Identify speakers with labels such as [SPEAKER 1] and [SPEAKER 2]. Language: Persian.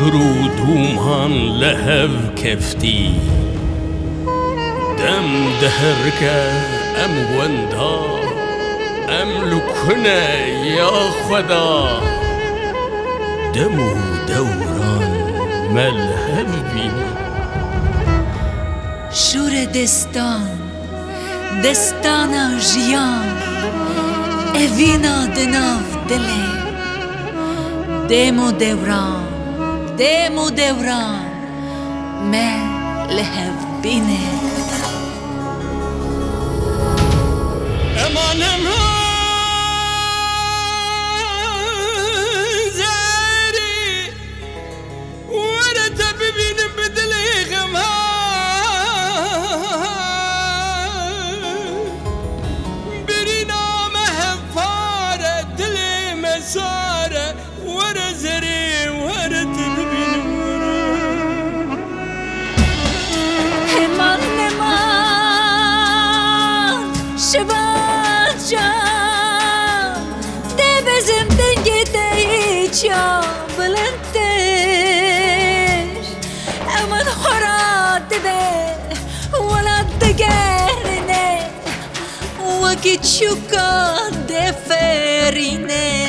[SPEAKER 1] قرودومان لهف كفتي دم دهركا أم وندا أم لكنا يا خدا دمو دوران ملهف بيني
[SPEAKER 2] شور دستانا جیان اوینا دناف دله دمو دوران ملهف بینه
[SPEAKER 1] أمانم زاري وأنا تبين بدلي غمها برينا مهفارة دلي مسارة ورا زري ورا تبين
[SPEAKER 2] همان شباجا ده بزم دنگی دیچا بلندش امن خوراد به ولد دگرنه وکی چوکا ده فرینه